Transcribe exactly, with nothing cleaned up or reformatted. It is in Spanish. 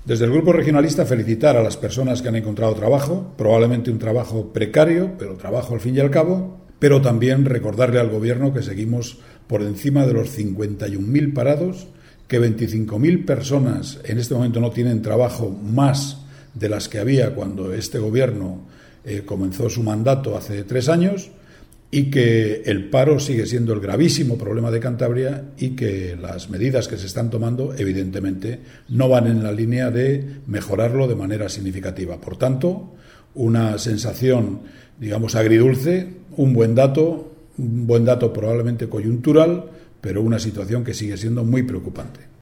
Desde el Grupo Regionalista, felicitar a las personas que han encontrado trabajo, probablemente un trabajo precario, pero trabajo al fin y al cabo, pero también recordarle al Gobierno que seguimos por encima de los cincuenta y un mil parados, que veinticinco mil personas en este momento no tienen trabajo, más de las que había cuando este Gobierno eh, comenzó su mandato hace tres años, y que el paro sigue siendo el gravísimo problema de Cantabria y que las medidas que se están tomando, evidentemente, no van en la línea de mejorarlo de manera significativa. Por tanto, una sensación, digamos, agridulce, un buen dato, un buen dato probablemente coyuntural, pero una situación que sigue siendo muy preocupante.